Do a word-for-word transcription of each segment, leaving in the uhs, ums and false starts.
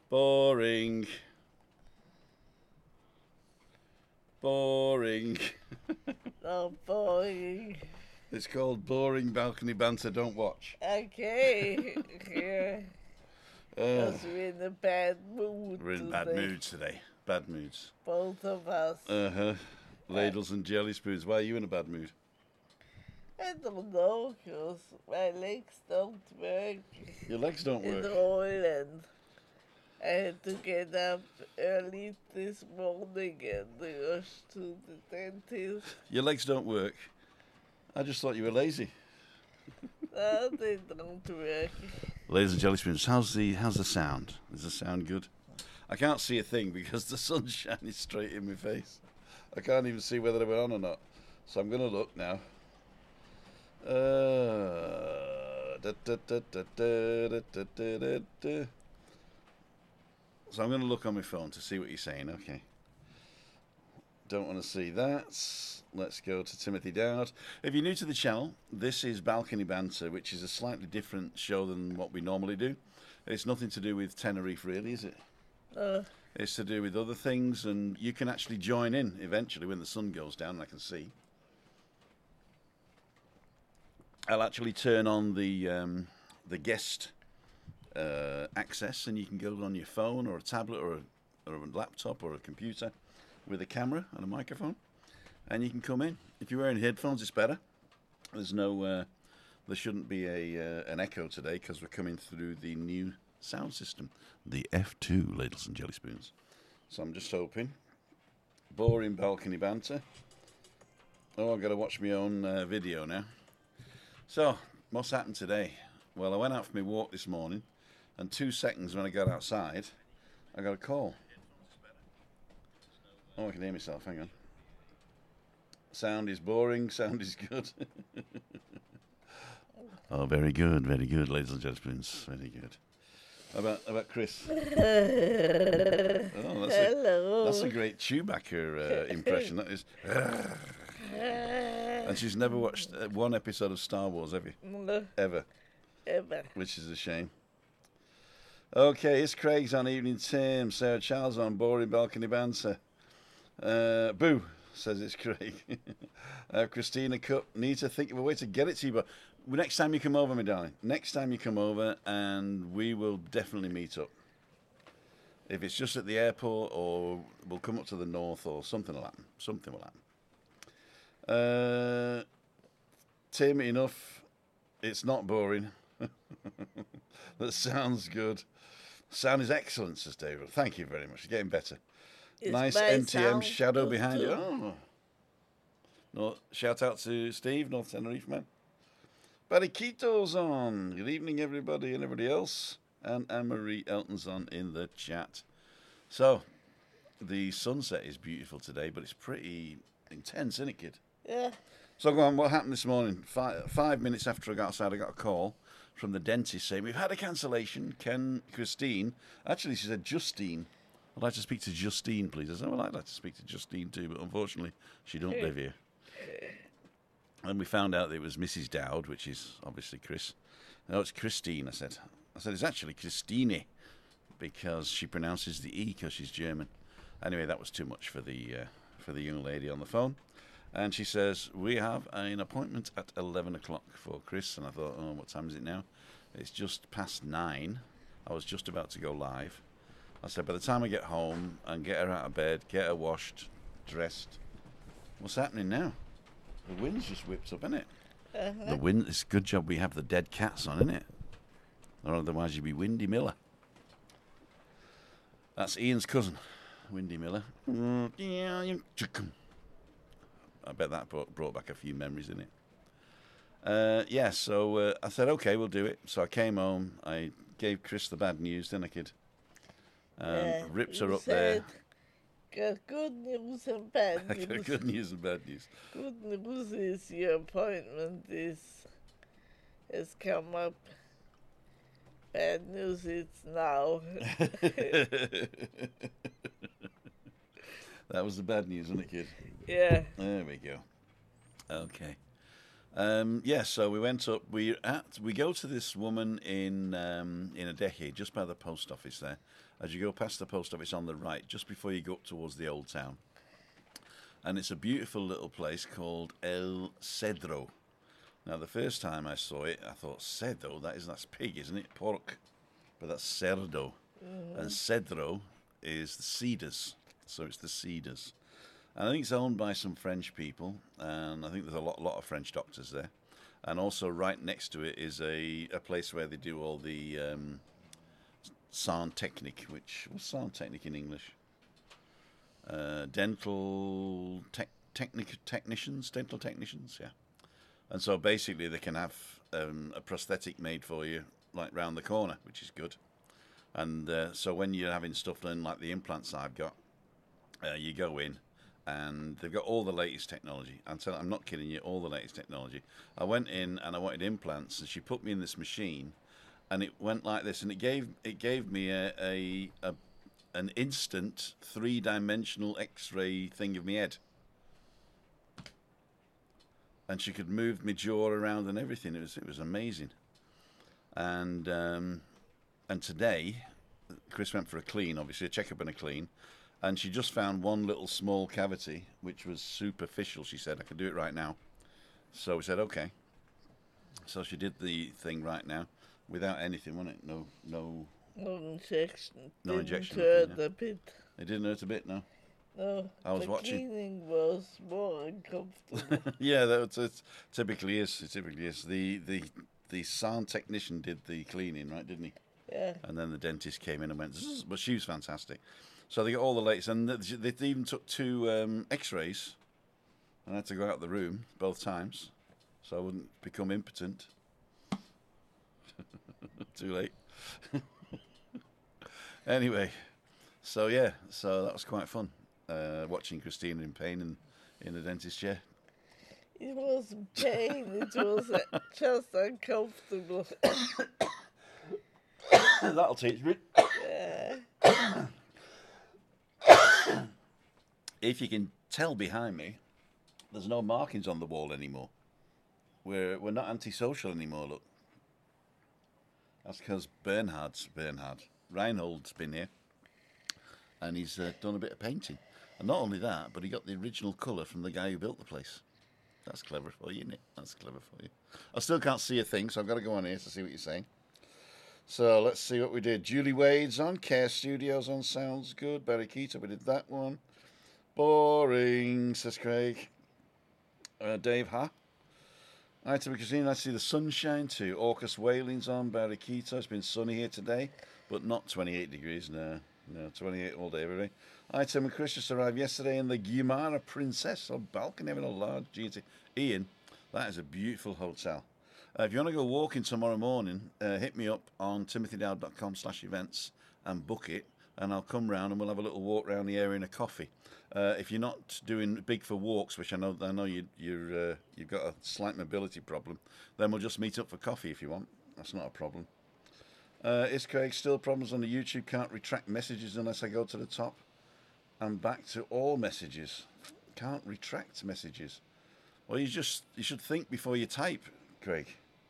Boring. Boring. Not boring. It's called Boring Balcony Banter. Don't watch. Okay. Yeah. Uh, Because we're in a bad mood we're in today. bad moods today. Bad moods. Both of us. Uh huh. Ladles and jelly spoons. Why are you in a bad mood? I don't know, because my legs don't work Your legs don't in work. all, and I had to get up early this morning and rush to the dentist. Your legs don't work. I just thought you were lazy. No, they don't work. Ladies and jelly spoons, how's the how's the sound? Is the sound good? I can't see a thing because the sun's shining straight in my face. I can't even see whether we're on or not. So I'm gonna look now. Uh, da, da, da, da, da, da, da, da, da. So I'm gonna look on my phone to see what you're saying. Okay. Don't want to see that. Let's go to Timothy Dowd. If you're new to the channel, this is Balcony Banter, which is a slightly different show than what we normally do. It's nothing to do with Tenerife, really, is it? Uh, It's to do with other things, and you can actually join in eventually when the sun goes down, and I can see. I'll actually turn on the um, the guest uh, access, and you can go on your phone or a tablet or a, or a laptop or a computer with a camera and a microphone, and you can come in. If you're wearing headphones, it's better. There's no, uh, there shouldn't be a uh, an echo today because we're coming through the new sound system, the F two, ladles and jelly spoons. So I'm just hoping. Boring balcony banter. Oh, I've got to watch my own uh, video now. So, what's happened today? Well, I went out for my walk this morning, and two seconds when I got outside, I got a call. Oh, I can hear myself, hang on. Sound is boring, sound is good. Oh, very good, very good, ladies and gentlemen, very good. How about, how about Chris? Oh, that's a, hello. that's a great Chewbacca uh, impression, that is. And she's never watched uh, one episode of Star Wars, have you? No, Ever. ever. Which is a shame. Okay, it's Craig's on Evening Tim. Sarah Charles on Boring Balcony Banter. Uh, boo, says it's Craig. uh, Christina Cup, need to think of a way to get it to you, but next time you come over, my darling, next time you come over, and we will definitely meet up. If it's just at the airport, or we'll come up to the north, or something will happen. Something will happen. Uh, Tim, enough. It's not boring. That sounds good. Sound is excellent, says David. Thank you very much. You're getting better. Is Nice my N T M sound shadow good behind you. too? Oh. No, shout out to Steve, North Tenerife man. Barriquito's on. Good evening, everybody, and everybody else. And Anne-Marie Elton's on in the chat. So, the sunset is beautiful today, but it's pretty intense, isn't it, kid? Yeah. So go on, what happened this morning? Five, five minutes after I got outside, I got a call from the dentist saying, we've had a cancellation. Ken, Christine, actually she said, Justine. I'd like to speak to Justine, please. I said, well, I'd like to speak to Justine too, but unfortunately, she don't live here. And we found out that it was Missus Dowd, which is obviously Chris. No, it's Christine, I said. I said, it's actually Christine, because she pronounces the E because she's German. Anyway, that was too much for the uh, for the young lady on the phone. And she says, we have an appointment at eleven o'clock for Chris. And I thought, oh, what time is it now? It's just past nine. I was just about to go live. I said, by the time I get home and get her out of bed, get her washed, dressed. What's happening now? The wind's just whipped up, isn't it? Uh-huh. The wind, it's a good job we have the dead cats on, isn't it? Or otherwise you'd be Windy Miller. That's Ian's cousin, Windy Miller. I bet that brought, brought back a few memories, didn't it? Uh, yeah, so uh, I said, okay, we'll do it. So I came home. I gave Chris the bad news, didn't I, kid? Um, Yeah, ripped you her up there. said, got good news and bad I got news. good news and bad news. Good news is your appointment is has come up. Bad news is now. That was the bad news, wasn't it, kid? Yeah. There we go. Okay. Um, yeah, so we went up. We at we go to this woman in um, in a decade, just by the post office there. As you go past the post office on the right, just before you go up towards the old town, and it's a beautiful little place called El Cedro. Now, the first time I saw it, I thought Cedro, that is that's pig, isn't it? Pork, but that's Cerdo, Mm-hmm. and Cedro is the cedars. So it's the cedars. And I think it's owned by some French people, and I think there's a lot, lot of French doctors there. And also, right next to it is a, a place where they do all the um, sound technique, which what's sound technique in English? Uh, dental tech, technic, technicians, dental technicians, yeah. And so basically, they can have um, a prosthetic made for you, like round the corner, which is good. And uh, so when you're having stuff done, like the implants I've got, uh, you go in. And they've got all the latest technology. I'm, tell- I'm not kidding you, all the latest technology. I went in and I wanted implants, and she put me in this machine, and it went like this, and it gave it gave me a, a, a an instant three dimensional X-ray thing of my head, and she could move my jaw around and everything. It was it was amazing. And um, and today, Chris went for a clean, obviously a checkup and a clean. And she just found one little small cavity, which was superficial. She said, I can do it right now. So we said, okay. So she did the thing right now without anything, wasn't it? No, no, No injection. no Didn't injection. hurt nothing, yeah. a bit. It didn't hurt a bit, no. No. I was the watching. cleaning was more uncomfortable. Yeah, that it typically is. It typically is. The the the sound technician did the cleaning, right? Didn't he? Yeah. And then the dentist came in and went, Zzz, but she was fantastic. So they got all the latest, and they even took two um, X-rays, and I had to go out of the room both times, so I wouldn't become impotent. Too late. Anyway, so yeah, so that was quite fun, uh, watching Christina in pain in, in the dentist chair. It wasn't pain, it was uh, just uncomfortable. That'll teach me. Yeah. If you can tell behind me, there's no markings on the wall anymore. We're we're not antisocial anymore. Look, that's because Bernhard's Bernhard Reinhold's been here, and he's uh, done a bit of painting. And not only that, but he got the original colour from the guy who built the place. That's clever for you, isn't it? That's clever for you. I still can't see a thing, so I've got to go on here to see what you're saying. So let's see what we did. Julie Wade's on. Care Studios on. Sounds good. Barry Keita, we did that one. Boring, says Craig. Uh, Dave, huh? Item Casino, I see the sunshine too. Orcus Whaling's on. Barry Keita. It's been sunny here today, but not twenty-eight degrees. No, no, twenty-eight all day, every day. Item and Chris just arrived yesterday in the Guimara Princess on balcony having a large G T. Ian, that is a beautiful hotel. Uh, if you want to go walking tomorrow morning, uh, hit me up on timothy dowd dot com slash events and book it, and I'll come round and we'll have a little walk around the area in a coffee. Uh, if you're not doing big for walks, which I know I know you, you're uh, you've got a slight mobility problem, then we'll just meet up for coffee if you want. That's not a problem. Uh, is Craig still problems on the YouTube? Can't retract messages unless I go to the top. I'm back to all messages. Can't retract messages. Well, you just you should think before you type, Craig.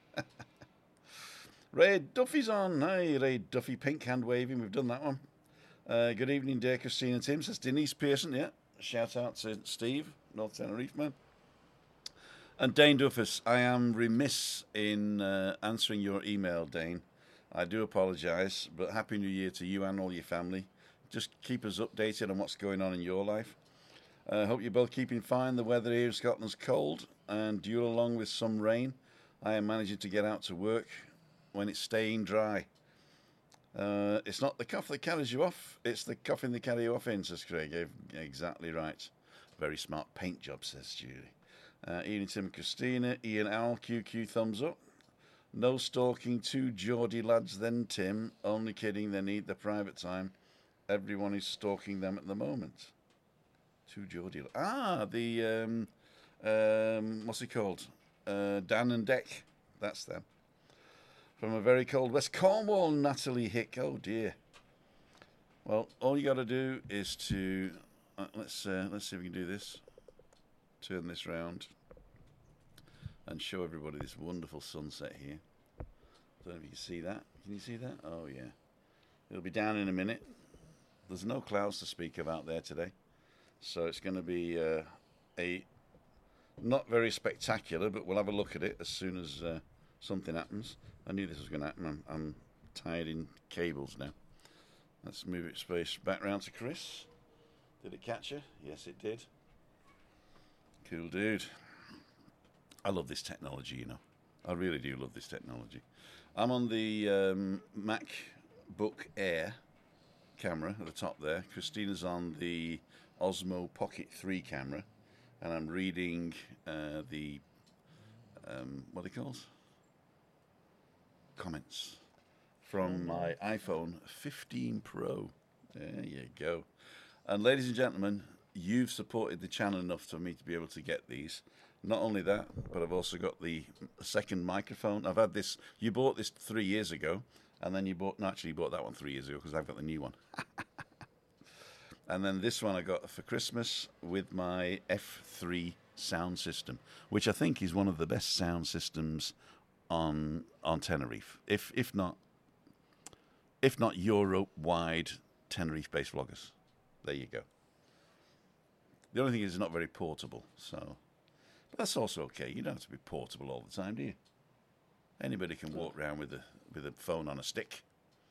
Ray Duffy's on. Hi, Ray Duffy. Pink hand waving. We've done that one. Uh, good evening, dear Christine and Tim. Says Denise Pearson. Yeah. Shout out to Steve, North Tenerife man. And Dane Duffus. I am remiss in uh, answering your email, Dane. I do apologise, but Happy New Year to you and all your family. Just keep us updated on what's going on in your life. I uh, hope you're both keeping fine. The weather here in Scotland's cold and due along with some rain. I am managing to get out to work when it's staying dry. Uh, it's not the cough that carries you off, it's the coffin that carry you off in, says Craig. Exactly right. Very smart paint job, says Julie. Uh, Ian, Tim and Christina. Ian Owl, Q Q, thumbs up. No stalking two Geordie lads then, Tim. Only kidding, they need the private time. Everyone is stalking them at the moment. Two Geordie lads. Ah, the, um, um, what's it called? Uh, Dan and Deck. That's them. From a very cold West Cornwall, Natalie Hick. Oh dear. Well, all you got to do is to uh, let's uh, let's see if we can do this. Turn this round. and show everybody this wonderful sunset here. Don't know if you can see that. Can you see that? Oh, yeah. It'll be down in a minute. There's no clouds to speak of out there today. So it's going to be uh, a not very spectacular, but we'll have a look at it as soon as uh, something happens. I knew this was going to happen. I'm, I'm tied in cables now. Let's move it space back round to Chris. Did it catch you? Yes, it did. Cool dude. I love this technology, you know. I really do love this technology. I'm on the um, MacBook Air camera at the top there. Christina's on the Osmo Pocket three camera. And I'm reading uh, the, um, what are they called? Comments from my iPhone fifteen Pro. There you go. And ladies and gentlemen, you've supported the channel enough for me to be able to get these. Not only that, but I've also got the second microphone. I've had this, you bought this three years ago, and then you bought, no, actually you bought that one three years ago because I've got the new one. And then this one I got for Christmas with my F three sound system, which I think is one of the best sound systems on on Tenerife, if if not if not Europe-wide Tenerife-based vloggers. There you go. The only thing is it's not very portable, so but that's also okay. You don't have to be portable all the time, do you? Anybody can walk around with a with a phone on a stick.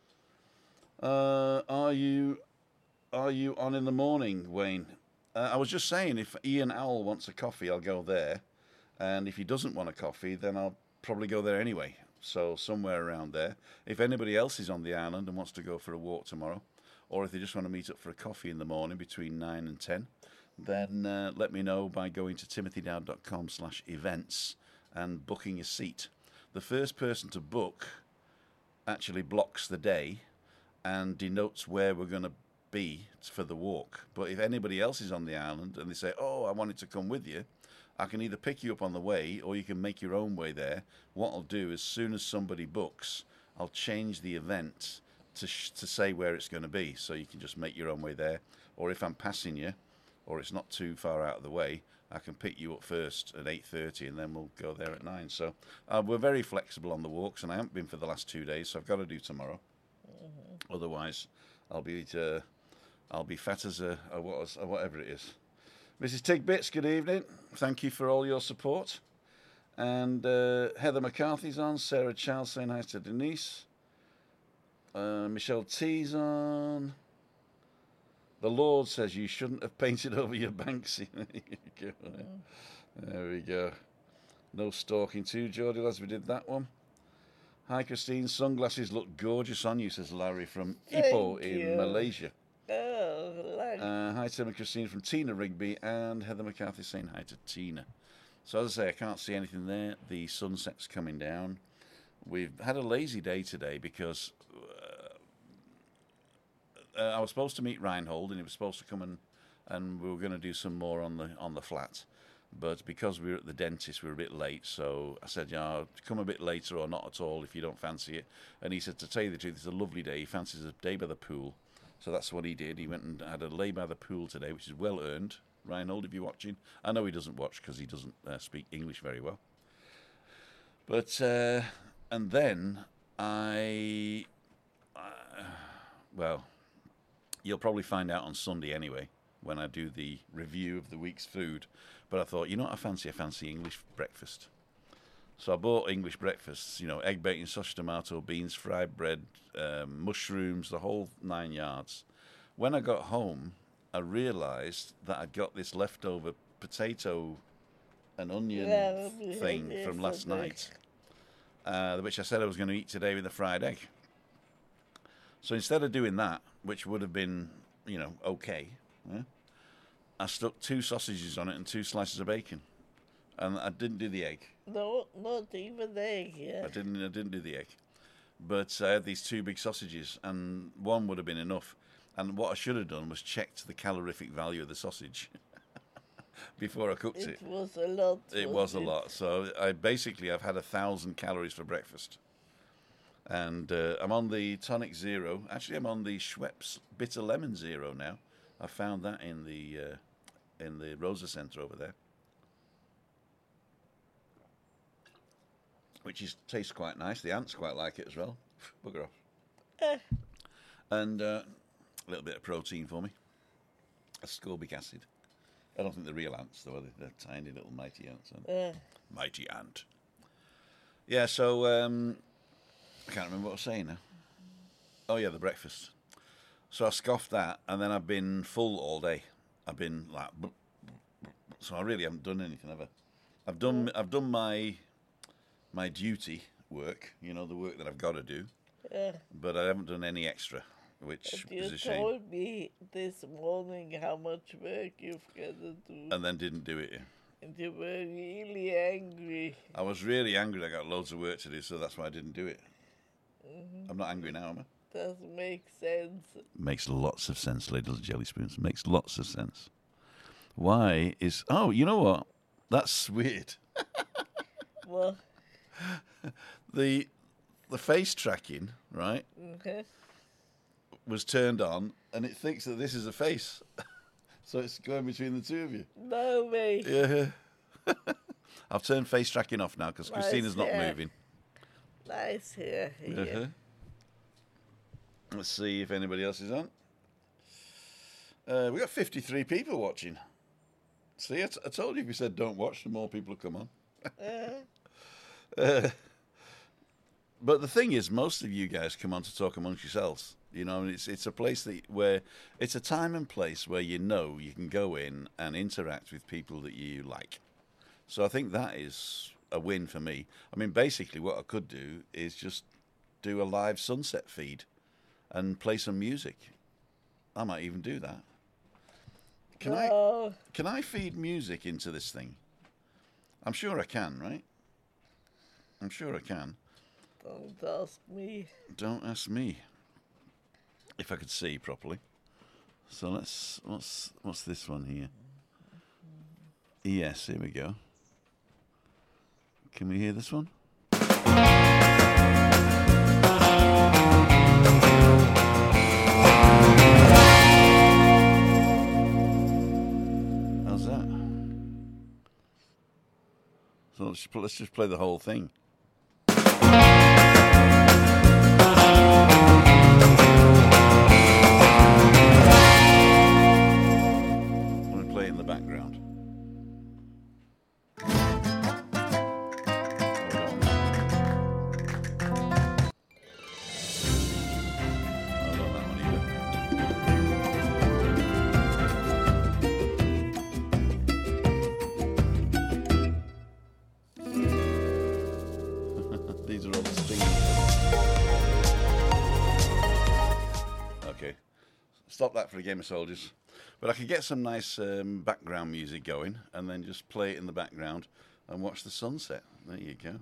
Uh, are you are you on in the morning, Wayne? Uh, I was just saying, if Ian Owl wants a coffee, I'll go there, and if he doesn't want a coffee, then I'll probably go there anyway. So somewhere around there. If anybody else is on the island and wants to go for a walk tomorrow, or if they just want to meet up for a coffee in the morning between nine and ten, then uh, let me know by going to timothydowd.com slash events and booking a seat. The first person to book actually blocks the day and denotes where we're going to be for the walk. But if anybody else is on the island and they say, oh, I wanted to come with you, I can either pick you up on the way or you can make your own way there. What I'll do, as soon as somebody books, I'll change the event to sh to say where it's going to be, so you can just make your own way there. Or if I'm passing you, or it's not too far out of the way, I can pick you up first at eight thirty and then we'll go there at nine. So uh, we're very flexible on the walks, and I haven't been for the last two days, so I've got to do tomorrow. Mm-hmm. Otherwise, I'll be uh, I'll be fat as a, a, what, a whatever it is. Missus Tigbits, good evening. Thank you for all your support. And uh, Heather McCarthy's on. Sarah Charles saying hi to Denise. Uh, Michelle T's on. The Lord says you shouldn't have painted over your Banksy. There you go. Mm. There we go. No stalking too, Geordie lads. We did that one. Hi, Christine. Sunglasses look gorgeous on you, says Larry from Thank Ipoh you. in Malaysia. Oh, like Uh, hi, Tim and Christine from Tina Rigby, and Heather McCarthy saying hi to Tina. So as I say, I can't see anything there. The sunset's coming down. We've had a lazy day today because uh, uh, I was supposed to meet Reinhold, and he was supposed to come and and we were going to do some more on the on the flat. But because we were at the dentist, we were a bit late. So I said, yeah, I'll come a bit later or not at all if you don't fancy it. And he said, to tell you the truth, it's a lovely day. He fancies a day by the pool. So that's what he did. He went and had a lay by the pool today, which is well earned. Reinhold, if you're watching. I know he doesn't watch because he doesn't uh, speak English very well. But, uh, and then I, uh, well, you'll probably find out on Sunday anyway, when I do the review of the week's food. But I thought, you know what I fancy? I fancy English breakfast. So I bought English breakfasts, you know, egg, bacon, sausage, tomato, beans, fried bread, um, mushrooms, the whole nine yards. When I got home, I realised that I'd got this leftover potato and onion Yeah, thing yeah, from so last good. night, uh, which I said I was going to eat today with a fried egg. So instead of doing that, which would have been, you know, okay, yeah, I stuck two sausages on it and two slices of bacon. And I didn't do the egg. No, not even egg, yeah. I didn't. I didn't do the egg, but I had these two big sausages, and one would have been enough. And what I should have done was checked the calorific value of the sausage before I cooked it. It was a lot. It was a lot. So I basically I've had a thousand calories for breakfast, and uh, I'm on the tonic zero. Actually, I'm on the Schweppes bitter lemon zero now. I found that in the uh, in the Rosa Centre over there. which is tastes quite nice. The ants quite like it as well. Bugger off. Eh. And uh, a little bit of protein for me. Ascorbic acid. I don't think they're real ants, though. They're, they're tiny little mighty ants. Eh. Mighty ant. Yeah, so um, I can't remember what I was saying now. Oh, yeah, the breakfast. So I scoffed that, and then I've been full all day. I've been like... So I really haven't done anything, have I? I've done, I've done my my duty work, you know, the work that I've got to do, Yeah. but I haven't done any extra, which But you is a shame. told me this morning how much work you've got to do. And then didn't do it. Yeah. And you were really angry. I was really angry. I got loads of work to do, so that's why I didn't do it. Mm-hmm. I'm not angry now, am I? Doesn't make sense. Makes lots of sense, Lady Little Jelly Spoons. Makes lots of sense. Why is... Oh, you know what? That's weird. Well, The the face tracking, right, okay. was turned on, and it thinks that this is a face. So it's going between the two of you. No way. Yeah. I've turned face tracking off now because Nice Christina's not hair. moving. Nice hair here. Uh-huh. Let's see if anybody else is on. Uh, we got fifty-three people watching. See, I, t- I told you if you said don't watch, the more people will come on. Uh, Uh, but the thing is, most of you guys come on to talk amongst yourselves. You know, and it's it's a place that where it's a time and place where you know you can go in and interact with people that you like. So I think that is a win for me. I mean, basically, what I could do is just do a live sunset feed and play some music. I might even do that. Can I no. can I feed music into this thing? I'm sure I can, right? I'm sure I can. Don't ask me. Don't ask me. If I could see properly. So let's what's what's this one here? Yes, here we go. Can we hear this one? How's that? So let's just, let's just play the whole thing. I'm going to play it in the background. These are all the stinging. Okay, stop that for a game of soldiers. But I could get some nice um, background music going and then just play it in the background and watch the sunset. There you go.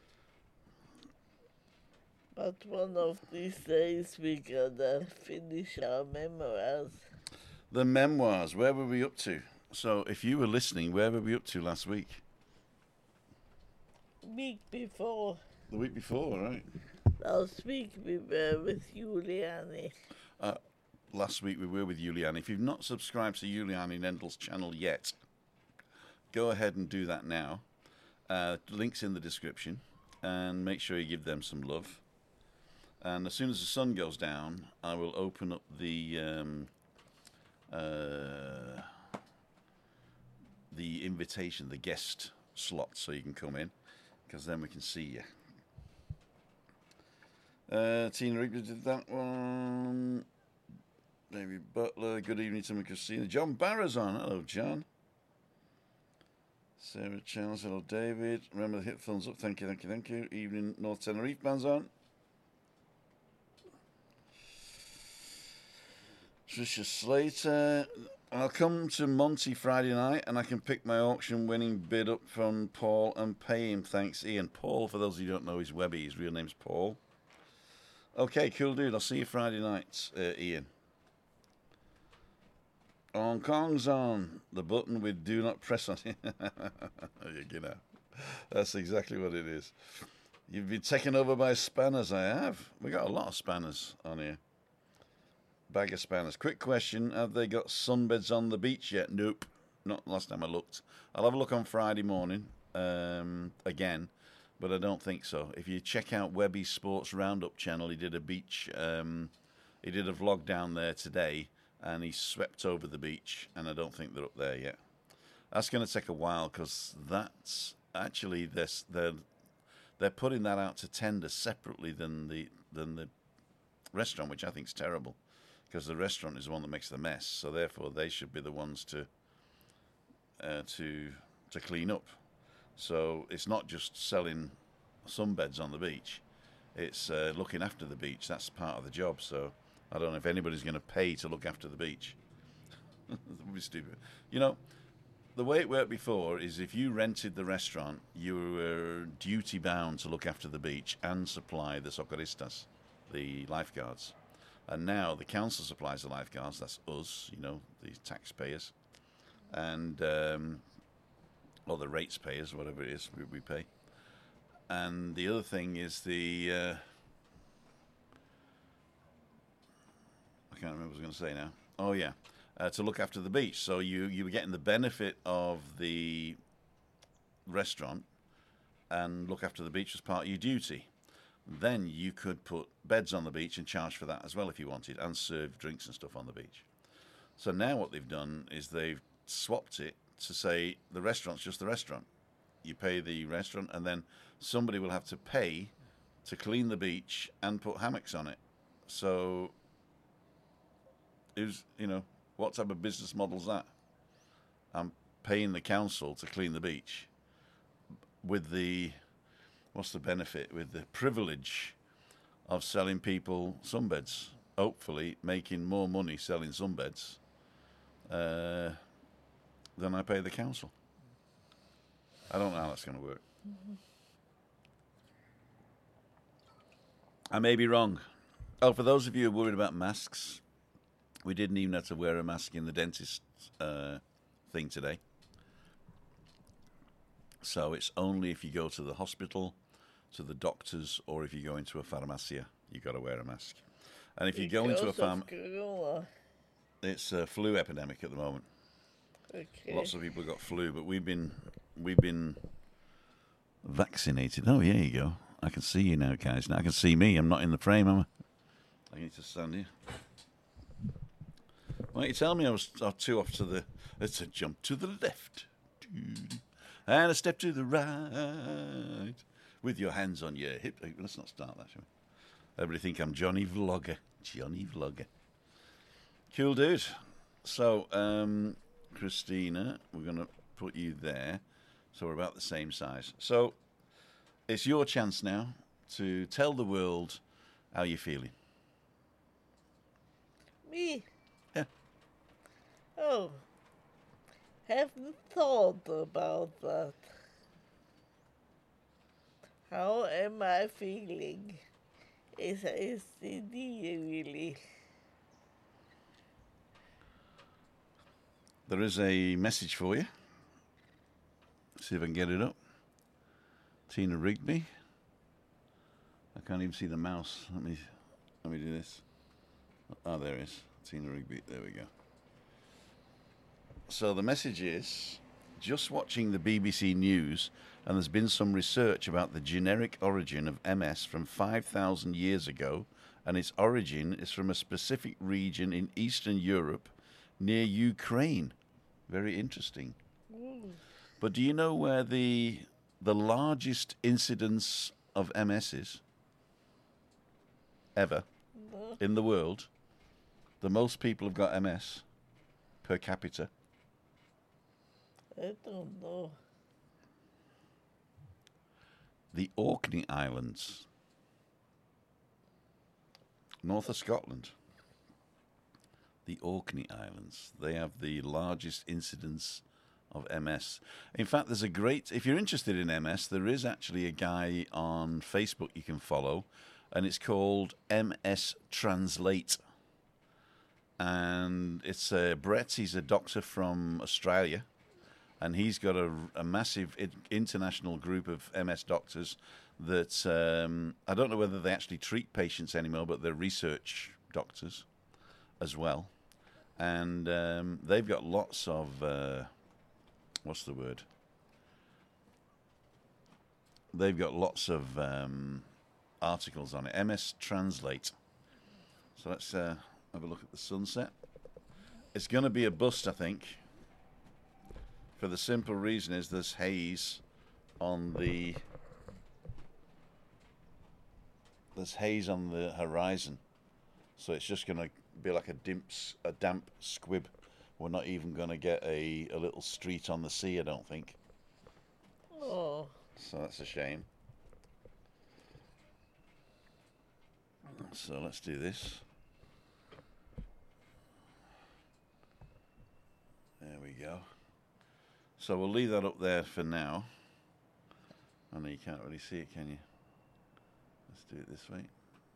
But one of these days we gotta finish our memoirs. The memoirs, where were we up to? So if you were listening, where were we up to last week? Week before. The week before, right? Last week we were with Giuliani. Uh, last week we were with Giuliani. If you've not subscribed to Giuliani Nendel's channel yet, go ahead and do that now. Uh, links in the description, and make sure you give them some love. And as soon as the sun goes down, I will open up the um, uh, the invitation, the guest slot, so you can come in, because then we can see you. Uh, Tina Rigby did that one. David Butler, good evening to me, Christina. John Barra's on. Hello, John. Sarah Charles, hello, David. Remember to hit thumbs up. Thank you, thank you, thank you. Evening North Tenerife band's on. Tricia Slater. I'll come to Monty Friday night and I can pick my auction winning bid up from Paul and pay him. Thanks, Ian. Paul, for those of you who don't know, is Webby. His real name's Paul. Okay, cool dude. I'll see you Friday night, uh, Ian. Hong Kong's on. The button with do not press on it. You know, that's exactly what it is. You've been taken over by spanners. I have. We got a lot of spanners on here. Bag of spanners. Quick question. Have they got sunbeds on the beach yet? Nope. Not last time I looked. I'll have a look on Friday morning um, again. but I don't think so. If you check out Webby's Sports Roundup channel, he did a beach, um, he did a vlog down there today, and he swept over the beach, and I don't think they're up there yet. That's going to take a while because that's actually this they're they're putting that out to tender separately than the than the restaurant, which I think is terrible, because the restaurant is the one that makes the mess. So therefore, they should be the ones to uh, to to clean up. So it's not just selling sunbeds on the beach; it's uh, looking after the beach. That's part of the job. So I don't know if anybody's going to pay to look after the beach. That would be stupid, you know. The way it worked before is if you rented the restaurant, you were duty bound to look after the beach and supply the socorristas, the lifeguards. And now the council supplies the lifeguards, that's us, you know, the taxpayers, and um, or the rates payers, whatever it is we, we pay. And the other thing is the, uh, I can't remember what I was going to say now. Oh, yeah. Uh, to look after the beach. So you, you were getting the benefit of the restaurant and look after the beach as part of your duty. Then you could put beds on the beach and charge for that as well if you wanted, and serve drinks and stuff on the beach. So now what they've done is they've swapped it to say the restaurant's just the restaurant. You pay the restaurant, and then somebody will have to pay to clean the beach and put hammocks on it. So, it was, you know, what type of business model is that? I'm paying the council to clean the beach with the, what's the benefit? With the privilege of selling people sunbeds. Hopefully making more money selling sunbeds uh, than I pay the council. I don't know how that's going to work. Mm-hmm. I may be wrong. Oh, for those of you who are worried about masks, we didn't even have to wear a mask in the dentist uh, thing today. So it's only if you go to the hospital, to the doctors, or if you go into a pharmacia, you've got to wear a mask. And if you go into a farm, it's a flu epidemic at the moment. Okay. Lots of people have got flu, but we've been we've been vaccinated. Oh, yeah, you go. I can see you now, guys. Now I can see me. I'm not in the frame, am I? I need to stand here. Why don't you tell me I was too off to the... Let's a jump to the left. And a step to the right. With your hands on your hip. Let's not start that, shall we? Everybody think I'm Johnny Vlogger. Johnny Vlogger. Cool dude. So, um, Christina, we're going to put you there. So we're about the same size. So, it's your chance now to tell the world how you're feeling. Me? Yeah. Oh, haven't thought about that. How am I feeling? Is S T D really? There is a message for you. See if I can get it up. Tina Rigby. I can't even see the mouse. Let me let me do this. Oh, there it is. Tina Rigby. There we go. So the message is, just watching the B B C News, and there's been some research about the generic origin of M S from five thousand years ago, and its origin is from a specific region in Eastern Europe near Ukraine. Very interesting. Mm. But do you know where the the largest incidence of M S is? Ever? No. In the world? The most people have got M S per capita? I don't know. The Orkney Islands. North of Scotland. The Orkney Islands. They have the largest incidence of M S. In fact, there's a great... If you're interested in M S, there is actually a guy on Facebook you can follow, and it's called M S Translate. And it's uh, Brett. He's a doctor from Australia, and he's got a, a massive international group of M S doctors that... Um, I don't know whether they actually treat patients anymore, but they're research doctors as well. And um, they've got lots of... Uh, what's the word? they've got lots of um, articles on it. M S Translate. So let's uh, have a look at the sunset. It's going to be a bust, I think. For the simple reason is there's haze on the there's haze on the horizon, so it's just going to be like a dimps a damp squib. We're not even going to get a a little street on the sea, I don't think. Oh. So that's a shame. So let's do this. There we go. So we'll leave that up there for now. I know you can't really see it, can you? Let's do it this way.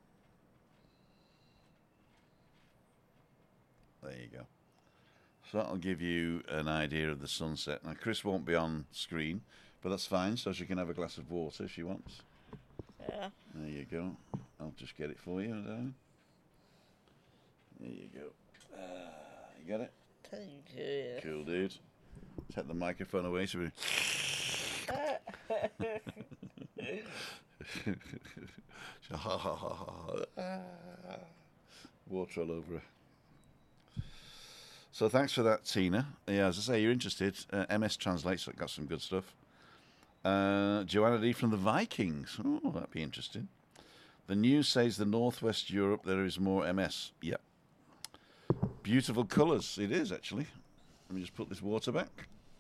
There you go. So that'll give you an idea of the sunset. Now, Chris won't be on screen, but that's fine, so she can have a glass of water if she wants. Yeah. There you go. I'll just get it for you, darling. There you go. Uh, you got it? Thank you. Cool, dude. Take the microphone away so we... Water all over her. So thanks for that, Tina. Yeah, as I say, you're interested. Uh, M S Translates got some good stuff. Uh, Joanna D from the Vikings. Oh, that'd be interesting. The news says the Northwest Europe there is more M S. Yep. Beautiful colours. It is, actually. Let me just put this water back.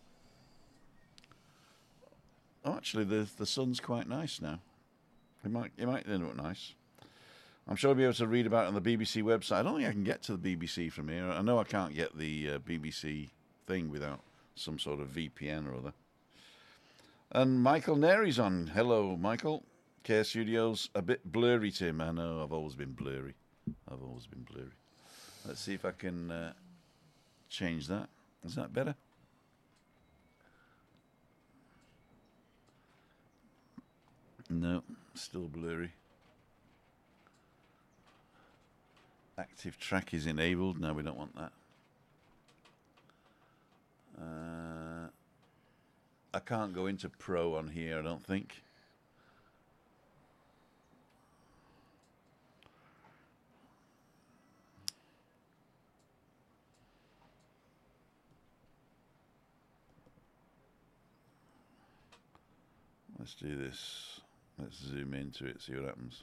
Oh, actually, the the sun's quite nice now. It might it might end up nice. I'm sure I'll be able to read about it on the B B C website. I don't think I can get to the B B C from here. I know I can't get the uh, B B C thing without some sort of V P N or other. And Michael Neri's on. Hello, Michael. Care Studios. A bit blurry, Tim. I know, I've always been blurry. I've always been blurry. Let's see if I can uh, change that. Is that better? No, still blurry. Active track is enabled. No, we don't want that. Uh, I can't go into Pro on here, I don't think. Let's do this. Let's zoom into it, see what happens.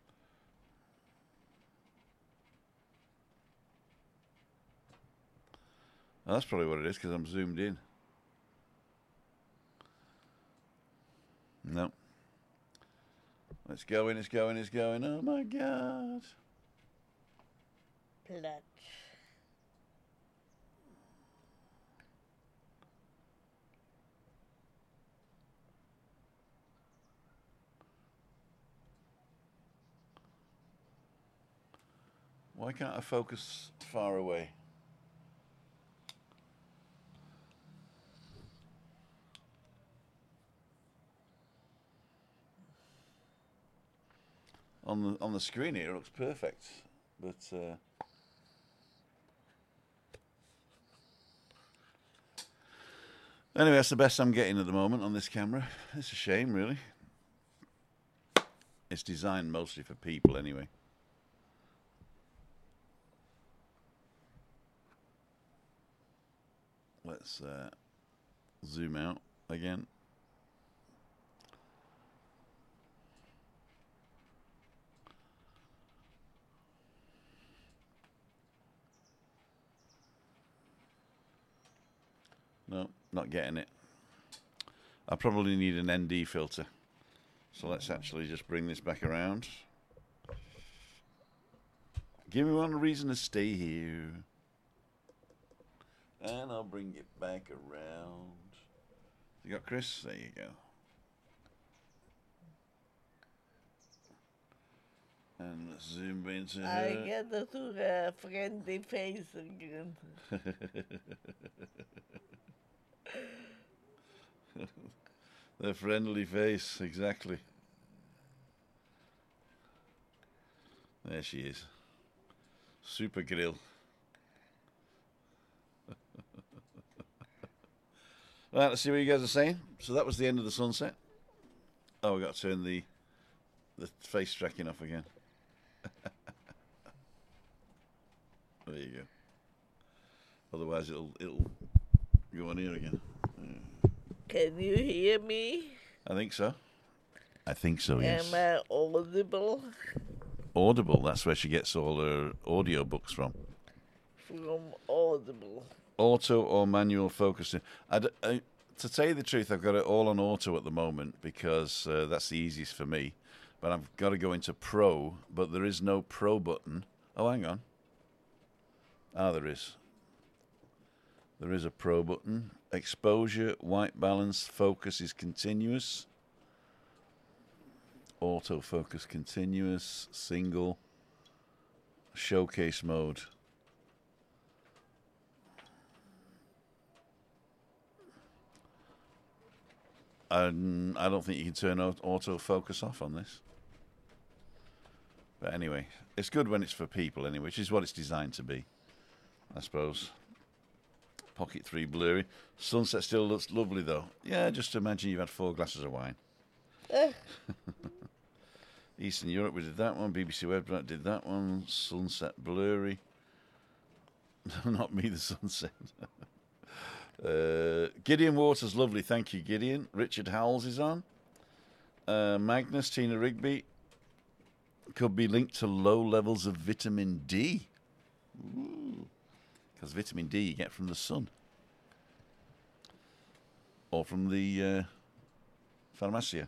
Oh, that's probably what it is, because I'm zoomed in. No. It's going, it's going, it's going. Oh my God. Clutch. Why can't I focus far away? On the on the screen here, it looks perfect, but uh, anyway, that's the best I'm getting at the moment on this camera. It's a shame, really. It's designed mostly for people, anyway. Let's uh, zoom out again. No, not getting it. I probably need an N D filter. So let's actually just bring this back around. Give me one reason to stay here. And I'll bring it back around. You got Chris? There you go. And let's zoom into her. I get the to a friendly face again. The friendly face, exactly. There she is. Super grill. Right, let's see what you guys are saying. So that was the end of the sunset. Oh, we've got to turn the the face tracking off again. There you go. Otherwise, it'll it'll go on here again. Yeah. Can you hear me? I think so. I think so. Yes. Am I audible? Audible. That's where she gets all her audio books from. From Audible. Auto or manual focusing. I d- I, to tell you the truth, I've got it all on auto at the moment because uh, that's the easiest for me. But I've got to go into Pro, but there is no Pro button. Oh, hang on. Ah, there is. There is a Pro button. Exposure, white balance, focus is continuous. Autofocus continuous, single, showcase mode. And I don't think you can turn autofocus off on this. But anyway, it's good when it's for people anyway, which is what it's designed to be, I suppose. Pocket three blurry. Sunset still looks lovely though. Yeah, just imagine you've had four glasses of wine. Eastern Europe, we did that one. B B C Web did that one. Sunset blurry. Not me, the sunset. uh, Gideon Waters, lovely. Thank you, Gideon. Richard Howells is on. Uh, Magnus, Tina Rigby. Could be linked to low levels of vitamin D. Because vitamin D you get from the sun. Or from the uh, pharmacia.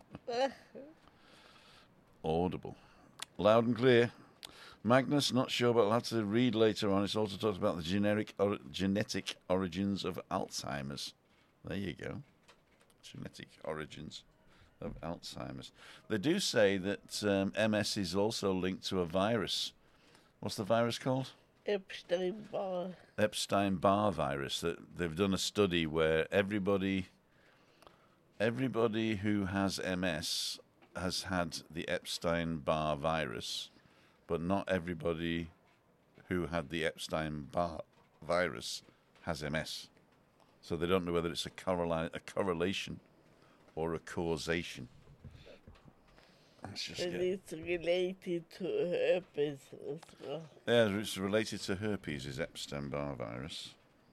Audible. Loud and clear. Magnus, not sure, but I'll have to read later on. It's also talked about the generic or, genetic origins of Alzheimer's. There you go. Genetic origins of Alzheimer's. They do say that um, M S is also linked to a virus. What's the virus called? Epstein-Barr. Epstein-Barr virus. That they've done a study where everybody, everybody who has M S has had the Epstein-Barr virus, but not everybody who had the Epstein-Barr virus has M S. So they don't know whether it's a, correla- a correlation or a causation. Let's just And get... it's related to herpes as well. Yeah, it's related to herpes, is Epstein-Barr virus.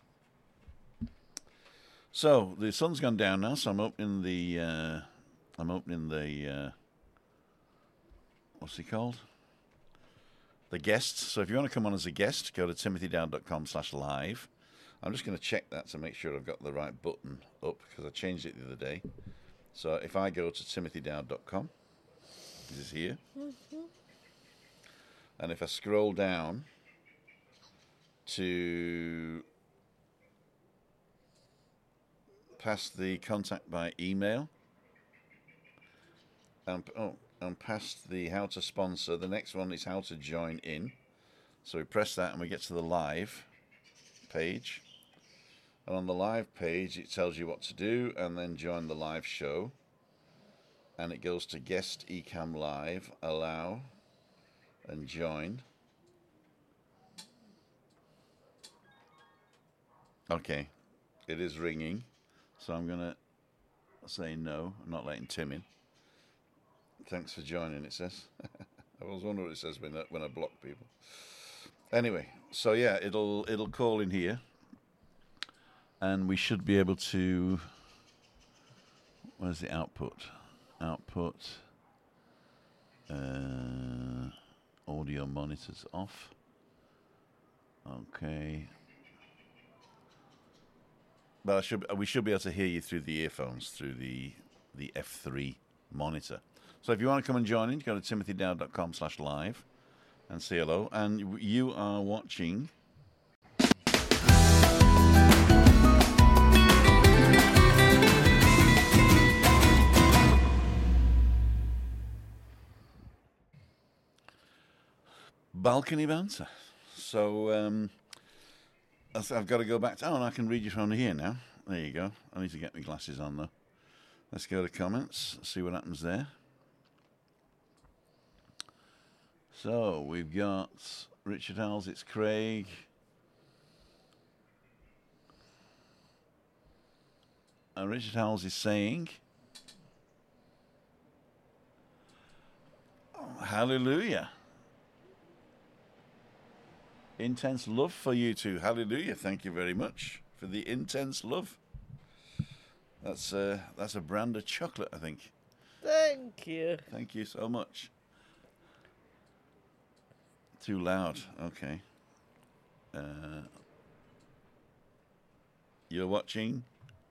So the sun's gone down now, so I'm opening the... Uh, I'm opening the, uh, what's he called? The guests. So if you want to come on as a guest, go to timothydown.com slash live. I'm just going to check that to make sure I've got the right button up because I changed it the other day. So if I go to timothydown dot com, this is here. Mm-hmm. And if I scroll down to past the contact by email, and oh, and past the how to sponsor, the next one is how to join in. So we press that and we get to the live page. And on the live page, it tells you what to do and then join the live show. And it goes to guest Ecamm Live, allow, and join. Okay, it is ringing. So I'm going to say no. I'm not letting Tim in. Thanks for joining, it says. I always wonder what it says when I, when I block people. Anyway, so yeah, it'll it'll call in here. And we should be able to... Where's the output? Output. Uh, audio monitors off. Okay. But I should we should be able to hear you through the earphones, through the the F three monitor. So if you want to come and join in, go to timothydown.com slash live and say hello. And you are watching... Balcony Banter. So um, I've got to go back to... Oh, and I can read you from here now. There you go. I need to get my glasses on, though. Let's go to comments, see what happens there. So we've got Richard Howells, it's Craig. And Richard Howells is saying, hallelujah. Intense love for you two. Hallelujah. Thank you very much for the intense love. That's uh, that's a brand of chocolate, I think. Thank you. Thank you so much. Too loud. Okay. Uh, you're watching.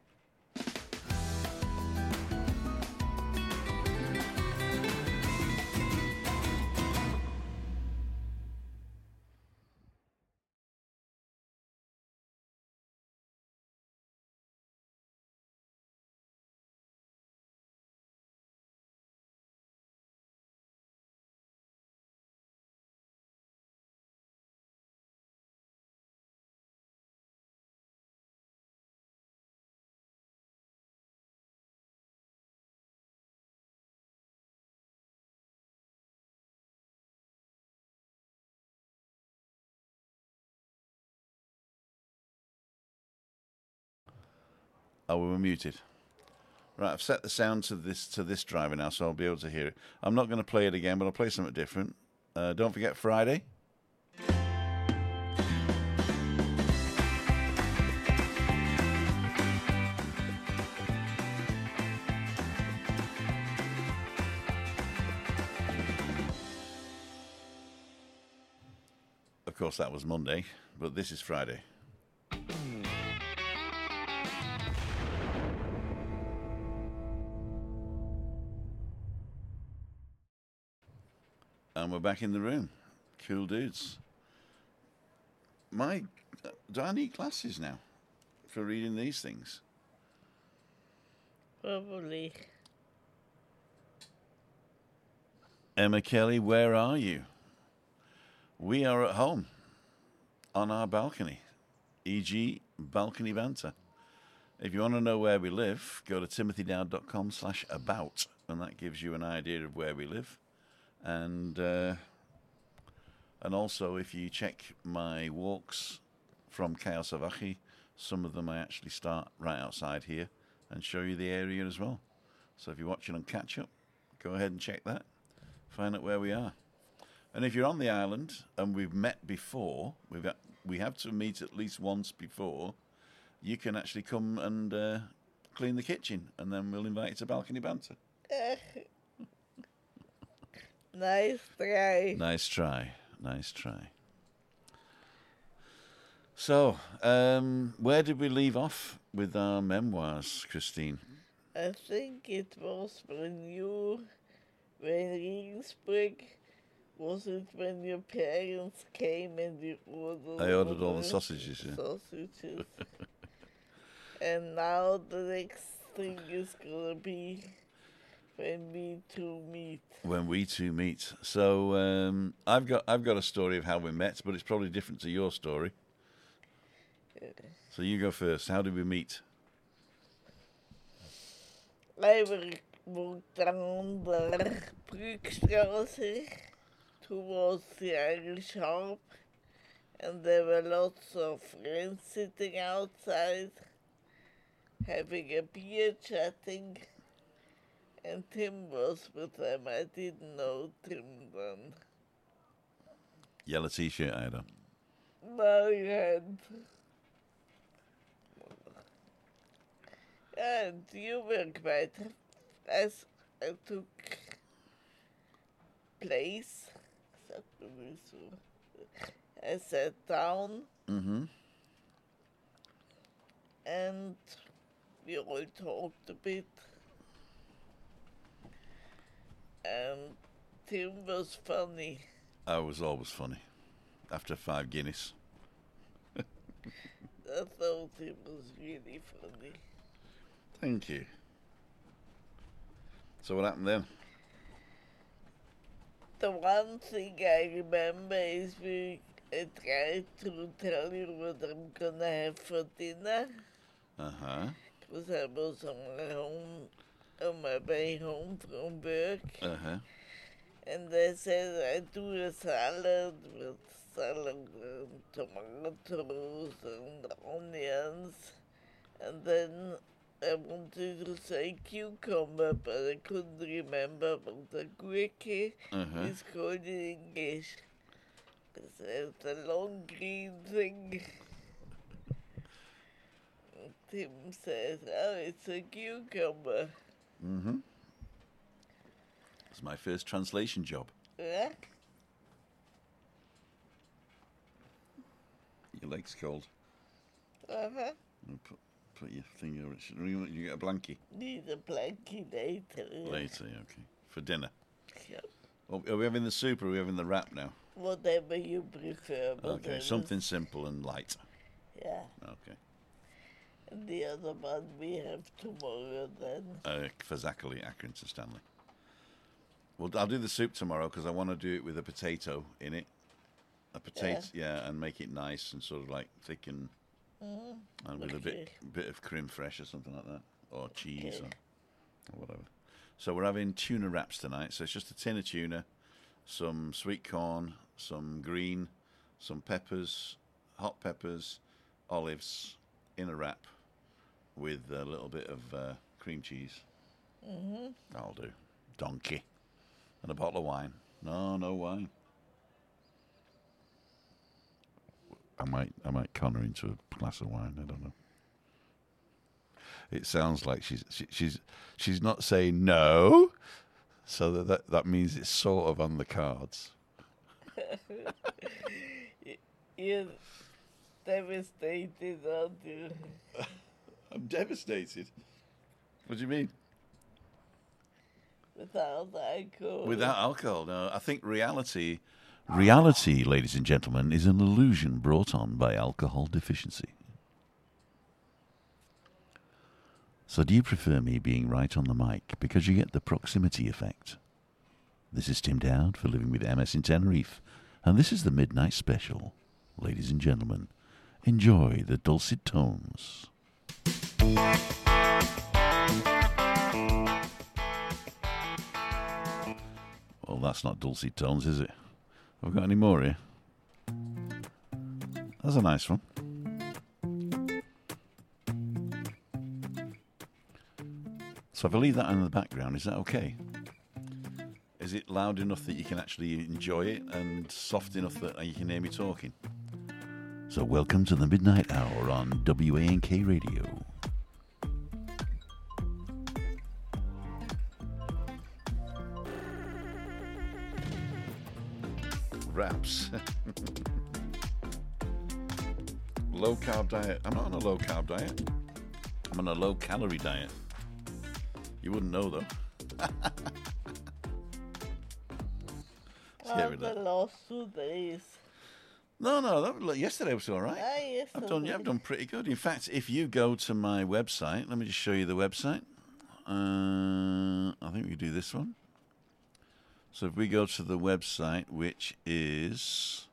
Oh, we were muted. Right, I've set the sound to this to this driver now, so I'll be able to hear it. I'm not going to play it again, but I'll play something different. Uh, don't forget Friday. Of course, that was Monday, but this is Friday. And we're back in the room. Cool dudes. My, do I need glasses now for reading these things? Probably. Emma Kelly, where are you? We are at home on our balcony, for example balcony banter. If you want to know where we live, go to timothydowd.com slash about, and that gives you an idea of where we live. And uh, and also, if you check my walks from Chaos Avachi, some of them I actually start right outside here and show you the area as well. So if you're watching on Catch Up, go ahead and check that. Find out where we are. And if you're on the island and we've met before, we've got, we have to meet at least once before, you can actually come and uh, clean the kitchen, and then we'll invite you to balcony banter. Nice try. Nice try. Nice try. So, um, where did we leave off with our memoirs, Christine? I think it was when you, when Regensburg, was it when your parents came and you ordered I ordered all all the sausages, yeah. sausages. And now the next thing is gonna be when we two meet. When we two meet. So um, I've got I've got a story of how we met, but it's probably different to your story. Yeah. So you go first. How did we meet? I walked down the Brückstraße towards the Irish Harp, and there were lots of friends sitting outside, having a beer, chatting, and Tim was with them. I didn't know Tim then. Yellow t-shirt I had on. No, you hadn't. And you were quite, as I took place, I sat down, Mm-hmm. and we all talked a bit. And Tim was funny. I was always funny. After five Guinness. I thought he was really funny. Thank you. So what happened then? The one thing I remember is we I tried to tell you what I'm gonna have for dinner. Uh-huh. Because I was on my home, on my way home from work. Uh-huh. And I said I do a salad with salad and tomatoes and onions. And then I wanted to say cucumber, but I couldn't remember what the Greek Uh-huh. is called in English. It's the long green thing. Tim says, oh, it's a cucumber. Mm-hmm. It's my first translation job. Yeah? Your leg's cold. Uh-huh. Put, put your thing over it. You get a blankie? Need a blanket later. Later, okay. For dinner. Yep. Are we having the soup or are we having the wrap now? Whatever you prefer. Okay, something simple and light. Yeah. Okay. And the other one we have tomorrow then. Uh, for Zachary, Akron to Stanley. Well, I'll do the soup tomorrow because I want to do it with a potato in it. A potato, yeah. yeah, and make it nice and sort of like thick and, Mm, and with okay. a bit bit of creme fraiche or something like that, or cheese Okay. or, or whatever. So we're having tuna wraps tonight. So it's just a tin of tuna, some sweet corn, some green, some peppers, hot peppers, olives in a wrap with a little bit of uh, cream cheese. Mm-hmm. That'll do. Donkey. And a bottle of wine. No, no wine. I might I might con her into a glass of wine. I don't know. It sounds like she's she, she's she's not saying no, so that, that that means it's sort of on the cards. You're devastated, aren't you? I'm devastated. What do you mean? Without alcohol. Without alcohol, no. I think reality, reality, ladies and gentlemen, is an illusion brought on by alcohol deficiency. So do you prefer me being right on the mic because you get the proximity effect? This is Tim Dowd for Living with M S in Tenerife, and this is the Midnight Special. Ladies and gentlemen, enjoy the dulcet tones. Well, that's not dulcet tones, is it? Have we got any more here? That's a nice one. So if I leave that in the background, is that okay? Is it loud enough that you can actually enjoy it and soft enough that you can hear me talking? So welcome to the Midnight Hour on W A N K Radio. Wraps. Low carb diet. I'm not on a low carb diet. I'm on a low calorie diet. You wouldn't know though. Oh, the last two days. No, no, that, look, yesterday was all right. Ah, yes, I've done, yeah, I've done pretty good. In fact, if you go to my website, let me just show you the website. Uh, I think we can do this one. So if we go to the website, which is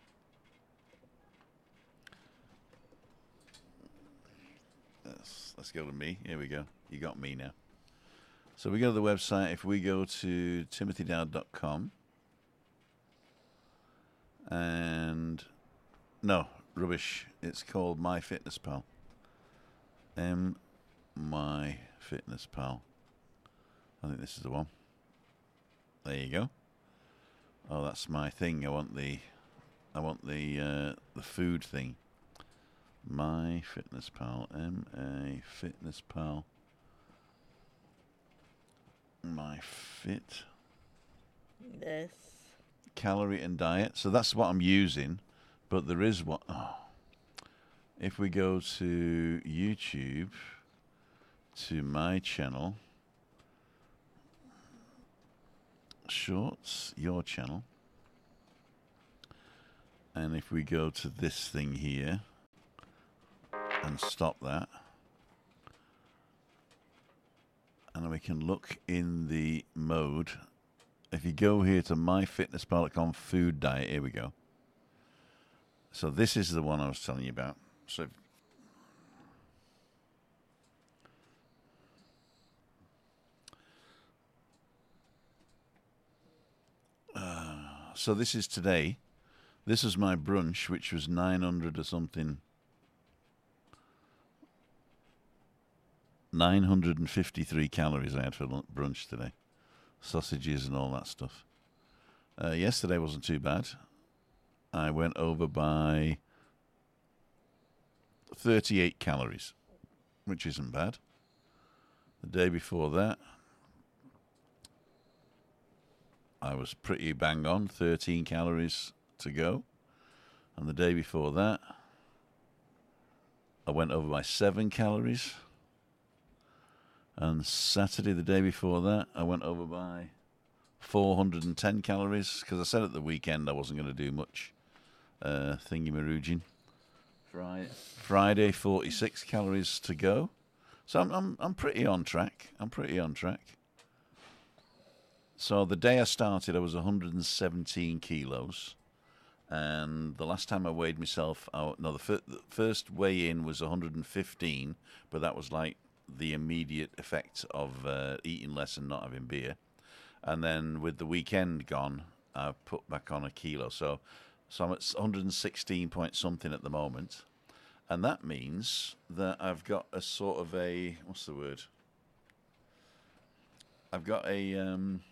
let's, let's go to me. Here we go. You got me now. So we go to the website. If we go to timothy dowd dot com, and no, rubbish. It's called MyFitnessPal. M MyFitnessPal. I think this is the one. There you go. Oh, that's my thing. I want the, I want the uh, the food thing. MyFitnessPal. M A FitnessPal. MyFit. Yes. Calorie and diet. So that's what I'm using, but there is what. Oh, if we go to YouTube, to my channel, Shorts, your channel, and if we go to this thing here and stop that, and we can look in the mode. If you go here to my fitness pal dot com food diet, here we go. So this is the one I was telling you about. So uh, so this is today. This is my brunch, which was nine hundred or something. nine hundred fifty-three calories I had for brunch today. Sausages and all that stuff. Uh, yesterday wasn't too bad. I went over by thirty-eight calories, which isn't bad. The day before that, I was pretty bang on, thirteen calories to go. And the day before that, I went over by seven calories. And Saturday, the day before that, I went over by four hundred ten calories, because I said at the weekend I wasn't going to do much uh, thingy-marooging. Friday, Friday, forty-six calories to go. So I'm, I'm I'm pretty on track. I'm pretty on track. So the day I started, I was one hundred seventeen kilos. And the last time I weighed myself out, no, the, fir- the first weigh-in was one hundred fifteen, but that was like the immediate effect of uh, eating less and not having beer. And then with the weekend gone, I put back on a kilo. So, so I'm at one hundred sixteen point something at the moment. And that means that I've got a sort of a, what's the word? I've got a um,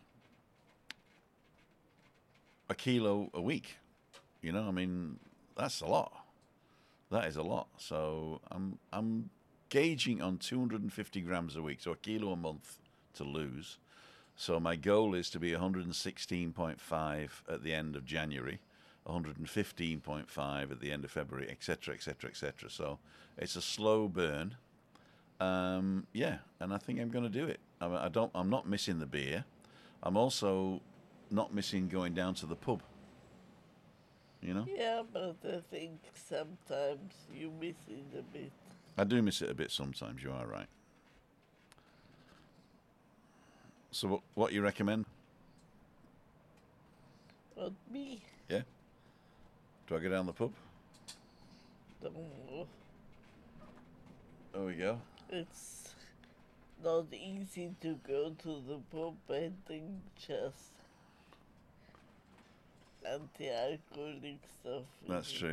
a kilo a week. You know, I mean, that's a lot. That is a lot. So I'm I'm gauging on two hundred fifty grams a week, so a kilo a month to lose. So my goal is to be one hundred sixteen point five at the end of January, one hundred fifteen point five at the end of February, et cetera, et cetera, et cetera. So it's a slow burn. Um, yeah, and I think I'm going to do it. I, I don't. I'm not missing the beer. I'm also not missing going down to the pub. You know? Yeah, but I think sometimes you miss it a bit. I do miss it a bit sometimes. You are right. So what, what you recommend? Not me. Yeah. Do I go down the pub? Don't know. There we go. It's not easy to go to the pub. I think just anti-alcoholic stuff. That's true.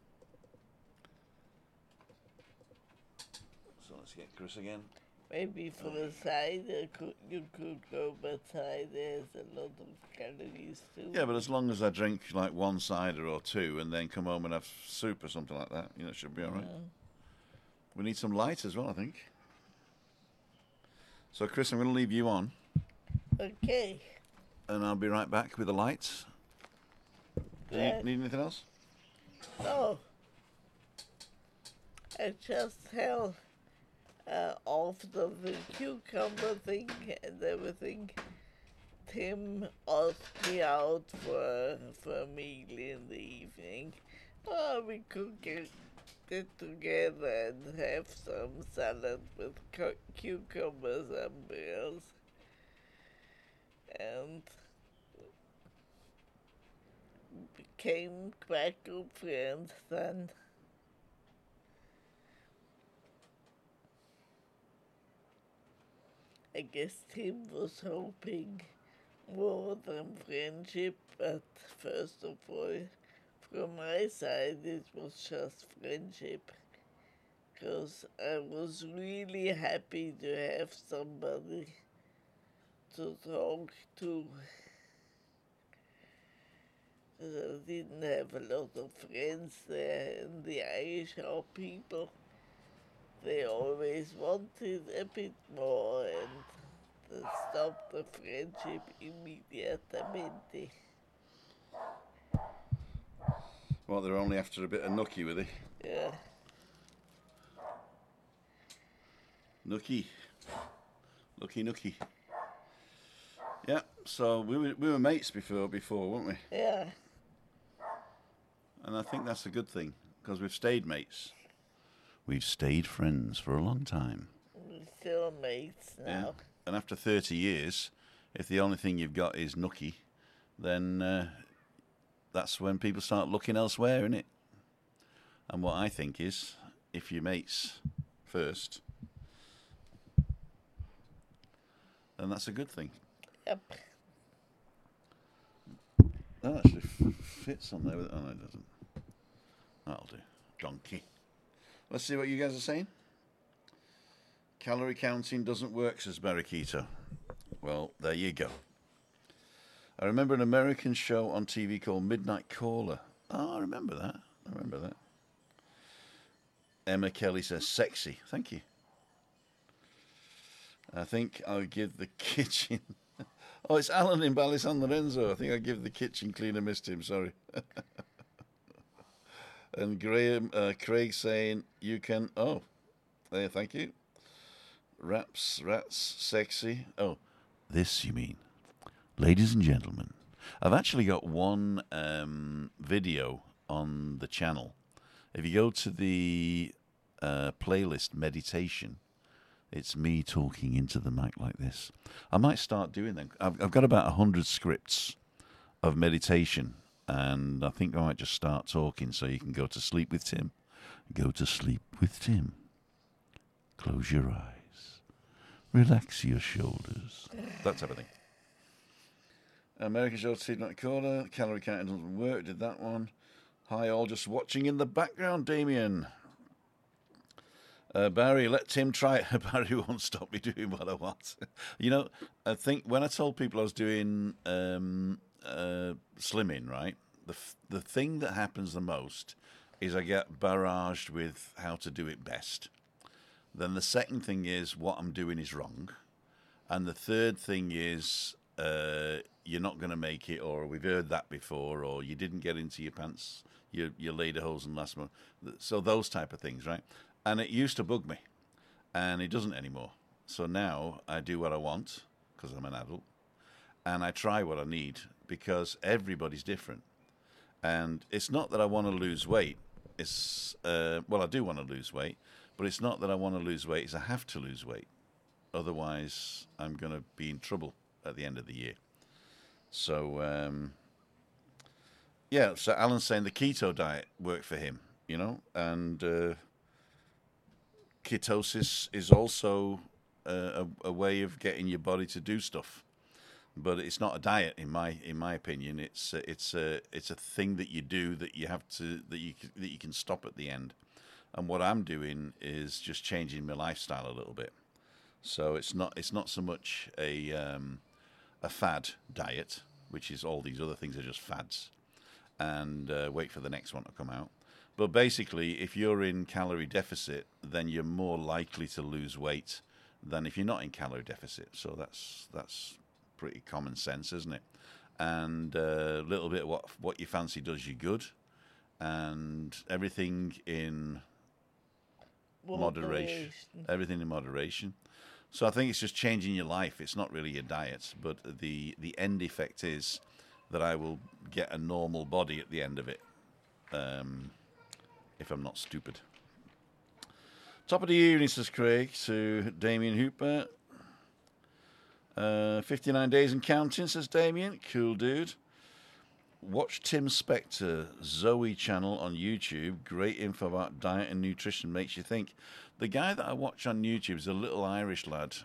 So let's get Chris again. Maybe for a cider, could, you could go, but cider has a lot of calories too. Yeah, but as long as I drink like one cider or two and then come home and have soup or something like that, you know, it should be all right. Yeah. We need some light as well, I think. So, Chris, I'm going to leave you on, Okay. and I'll be right back with the lights. Do you Yeah. need anything else? No. I just held uh, off the, the cucumber thing and everything. Tim asked me out for, for a meal in the evening. Oh, we could get, get together and have some salad with cu- cucumbers and pears. And became quite good friends then. I guess Tim was hoping more than friendship, but first of all, from my side, it was just friendship. Because I was really happy to have somebody to talk to. I didn't have a lot of friends there, and the Irish are people. They always wanted a bit more, and they stopped the friendship immediatamente. Well, they're only after a bit of nookie, were they? Yeah. Nookie. Nookie, nookie. Yeah, so we were, we were mates before, before, weren't we? Yeah. And I think that's a good thing, because we've stayed mates. We've stayed friends for a long time. We're still mates now. Yeah. And after thirty years, if the only thing you've got is nookie, then uh, that's when people start looking elsewhere, isn't it? And what I think is, if you're mates first, then that's a good thing. Yep. That actually f- fits on there. With, oh, no, it doesn't. That'll do. Donkey. Let's see what you guys are saying. Calorie counting doesn't work, says Barraquito. Well, there you go. I remember an American show on T V called Midnight Caller. Oh, I remember that. I remember that. Emma Kelly says, sexy. Thank you. I think I'll give the kitchen... oh, it's Alan in Bally San Lorenzo. I think I'll give the kitchen cleaner missed him. Sorry. And Graham, uh, Craig saying, you can... Oh, there, thank you. Raps, rats, sexy. Oh, this you mean. Ladies and gentlemen, I've actually got one um, video on the channel. If you go to the uh, playlist meditation, it's me talking into the mic like this. I might start doing them. I've, I've got about one hundred scripts of meditation, and I think I might just start talking so you can go to sleep with Tim. Go to sleep with Tim. Close your eyes. Relax your shoulders. That's everything. American show, Steve Not Corner. Calorie counting doesn't work. Did that one. Hi, all just watching in the background, Damien. Uh, Barry, let Tim try it. Barry won't stop me doing what I want. You know, I think when I told people I was doing um, uh, slimming, right, the, f- the thing that happens the most is I get barraged with how to do it best. Then the second thing is what I'm doing is wrong. And the third thing is uh, you're not going to make it, or we've heard that before, or you didn't get into your pants, your, your lederhosen last month. So those type of things, right? And it used to bug me, and it doesn't anymore. So now I do what I want, because I'm an adult, and I try what I need, because everybody's different. And it's not that I want to lose weight. It's uh, well, I do want to lose weight, but it's not that I want to lose weight. It's I have to lose weight. Otherwise, I'm going to be in trouble at the end of the year. So, um, yeah, so Alan's saying the keto diet worked for him, you know, and uh, ketosis is also uh, a, a way of getting your body to do stuff. But it's not a diet, in my in my opinion. It's a, it's a it's a thing that you do that you have to that you that you can stop at the end. And what I'm doing is just changing my lifestyle a little bit. So it's not it's not so much a um, a fad diet, which is all these other things are just fads, and uh, wait for the next one to come out. But basically, if you're in calorie deficit, then you're more likely to lose weight than if you're not in calorie deficit. So that's that's pretty common sense, isn't it? And a uh, little bit of what what you fancy does you good, and everything in moderation. moderation. Everything in moderation. So I think it's just changing your life. It's not really a diet, but the the end effect is that I will get a normal body at the end of it, um, if I'm not stupid. Top of the evening, says Craig to Damien Hooper. Uh, fifty-nine days and counting, says Damien. Cool dude. Watch Tim Spector, Zoe channel on YouTube. Great info about diet and nutrition, makes you think. The guy that I watch on YouTube is a little Irish lad.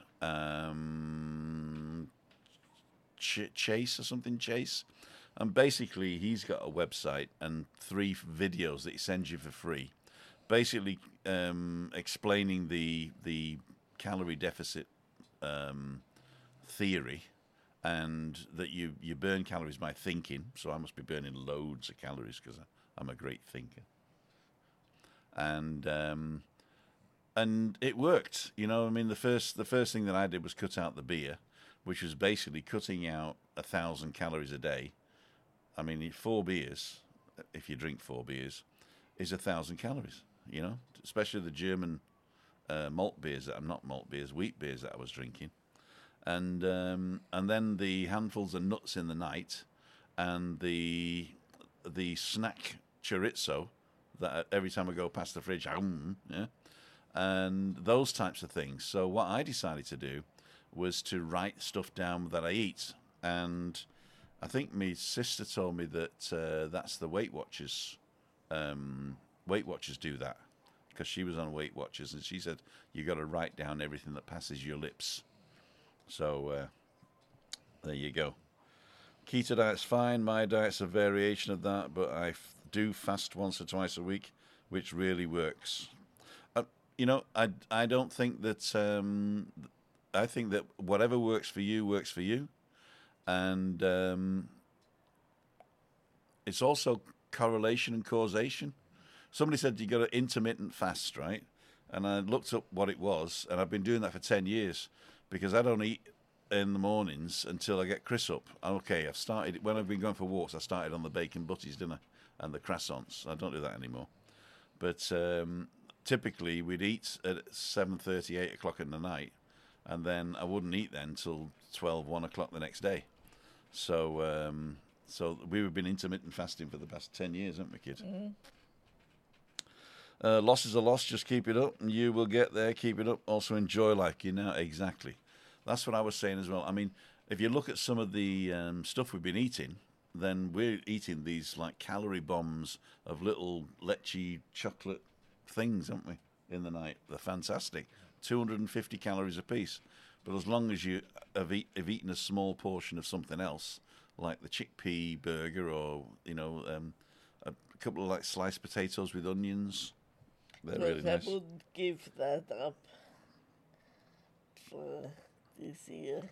Um, Ch- Chase or something, Chase. And basically, he's got a website and three videos that he sends you for free. Basically um, explaining the, the calorie deficit um theory, and that you, you burn calories by thinking. So I must be burning loads of calories because I'm a great thinker. And um, and it worked. You know, I mean, the first the first thing that I did was cut out the beer, which was basically cutting out a thousand calories a day. I mean, four beers, if you drink four beers, is a thousand calories. You know, especially the German uh, malt beers that I'm not malt beers, wheat beers that I was drinking. And um, and then the handfuls of nuts in the night, and the the snack chorizo that every time I go past the fridge, um, yeah, and those types of things. So what I decided to do was to write stuff down that I eat, and I think my sister told me that uh, that's the Weight Watchers. Um, Weight Watchers do that because she was on Weight Watchers, and she said you got to write down everything that passes your lips. So, uh, there you go. Keto diet's fine. My diet's a variation of that, but I f- do fast once or twice a week, which really works. Uh, you know, I, I don't think that, um, I think that whatever works for you works for you. And um, it's also correlation and causation. Somebody said you got an intermittent fast, right? And I looked up what it was, and I've been doing that for ten years because I don't eat in the mornings until I get Chris up. Okay, I've started, when I've been going for walks, I started on the bacon butties, didn't I? And the croissants. I don't do that anymore. But um, typically we'd eat at seven thirty, eight o'clock in the night, and then I wouldn't eat then until twelve, one o'clock the next day. So um, so we've been intermittent fasting for the past ten years, haven't we, kid? Mm-hmm. Uh, loss is a loss, just keep it up, and you will get there, keep it up. Also enjoy life, you know, exactly. That's what I was saying as well. I mean, if you look at some of the um, stuff we've been eating, then we're eating these like calorie bombs of little lechy chocolate things, aren't we, in the night? They're fantastic. two hundred fifty calories a piece. But as long as you have, eat, have eaten a small portion of something else, like the chickpea burger or, you know, um, a couple of like sliced potatoes with onions, they're But really nice. I wouldn't give that up for this year.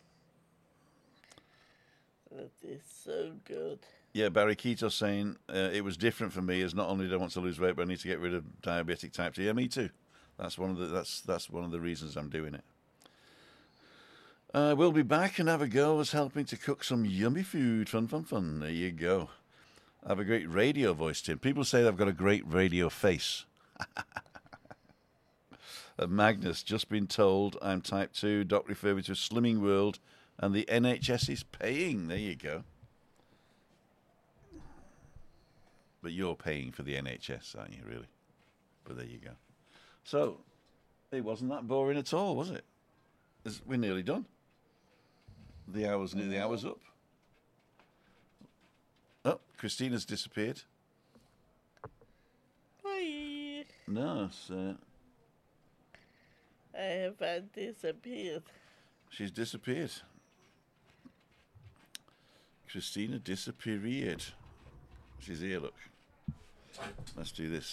That is so good. Yeah, Barry Keto saying uh, it was different for me as not only do I want to lose weight, but I need to get rid of diabetic type two. Yeah, me too. That's one of the that's that's one of the reasons I'm doing it. Uh, we'll be back and have a go as helping to cook some yummy food. Fun, fun, fun. There you go. I have a great radio voice, Tim. People say I've got a great radio face. uh, Magnus, just been told I'm type two. Doc referred me to a Slimming World, and the N H S is paying. There you go. But you're paying for the N H S, aren't you, really? But there you go. So, it wasn't that boring at all, was it? We're nearly done. The hour's near the hour's up. Oh, Christina's disappeared. Hi. No, it's, uh, I haven't disappeared. she's disappeared. Christina disappeared. She's here, look. Let's do this.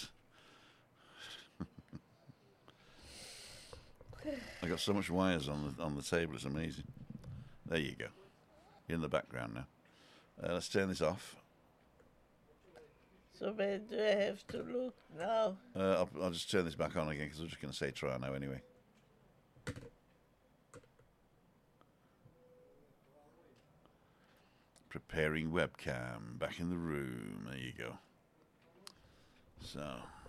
I got so much wires on the on the table, it's amazing. There you go. You're in the background now. Uh, let's turn this off. So where do I have to look now? Uh, I'll, I'll just turn this back on again because I'm just going to say try now anyway. Preparing webcam. Back in the room. There you go. So.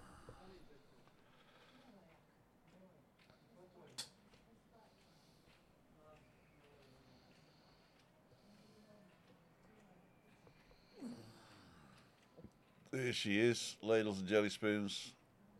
There she is, ladles and jelly spoons.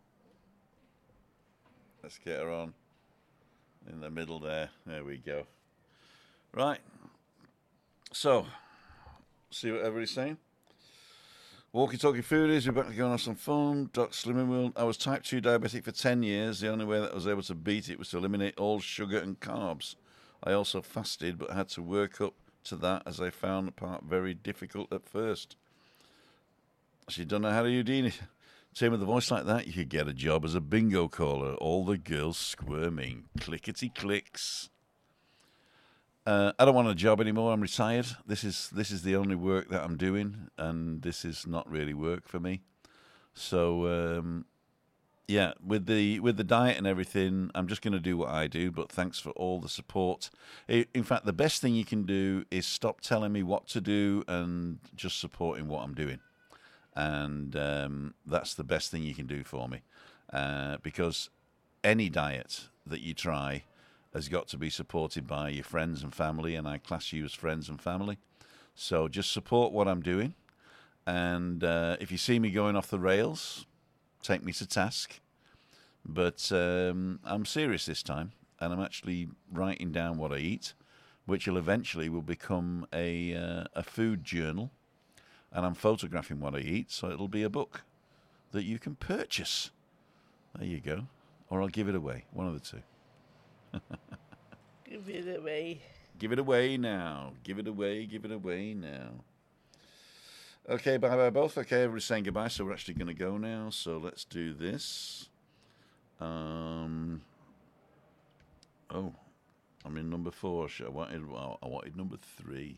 Let's get her on. In the middle there. There we go. Right. So, see what everybody's saying? Walkie-talkie foodies, we're back to going on some fun. Doc Slimming World. I was type two diabetic for ten years. The only way that I was able to beat it was to eliminate all sugar and carbs. I also fasted, but had to work up to that as I found the part very difficult at first. She don't know how to Houdini. Tim, with a voice like that, you could get a job as a bingo caller. All the girls squirming. Clickety clicks. Uh, I don't want a job anymore. I'm retired. This is this is the only work that I'm doing, and this is not really work for me. So um, yeah, with the with the diet and everything, I'm just going to do what I do. But thanks for all the support. In fact, the best thing you can do is stop telling me what to do and just supporting what I'm doing. And um, that's the best thing you can do for me, uh, because any diet that you try has got to be supported by your friends and family, and I class you as friends and family. So just support what I'm doing, and uh, if you see me going off the rails, take me to task. But um, I'm serious this time, and I'm actually writing down what I eat, which will eventually will become a uh, a food journal. And I'm photographing what I eat, so it'll be a book that you can purchase. There you go. Or I'll give it away. One of the two. Give it away. Give it away now. Give it away. Give it away now. Okay, bye-bye both. Okay, everybody's saying goodbye, so we're actually going to go now. So let's do this. Um. Oh, I'm in number four. I wanted. I wanted number three.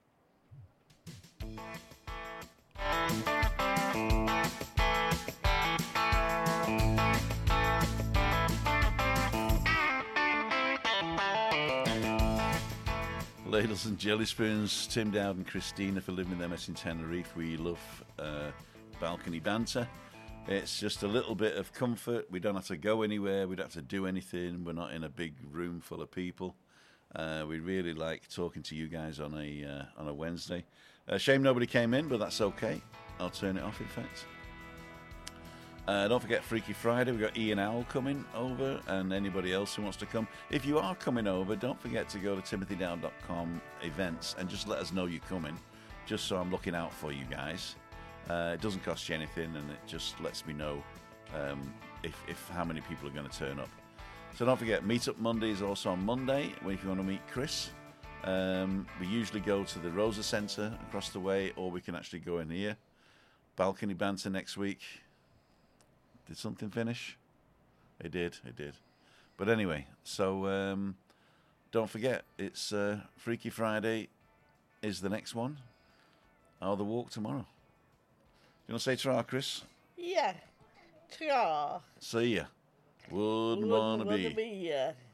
Ladles and Jelly Spoons, Tim Dowd and Christina for living them in Tenerife. We love uh, balcony banter. It's just a little bit of comfort. We don't have to go anywhere. We don't have to do anything. We're not in a big room full of people. Uh, we really like talking to you guys on a uh, on a Wednesday. Uh, shame nobody came in, but that's okay. I'll turn it off, in fact. Uh, don't forget Freaky Friday. We've got Ian Owl coming over and anybody else who wants to come. If you are coming over, don't forget to go to timothy dowd dot com events and just let us know you're coming, just so I'm looking out for you guys. Uh, it doesn't cost you anything, and it just lets me know um, if, if how many people are going to turn up. So don't forget, Meetup Monday is also on Monday, if you want to meet Chris. Um, we usually go to the Rosa Centre across the way, or we can actually go in here. Balcony banter next week. Did something finish? It did, it did. But anyway, so um, don't forget, it's uh, Freaky Friday is the next one. Or the walk tomorrow. You want to say tra, Chris? Yeah. Tra. See ya. Would Wouldn't wanna wanna be. be, yeah.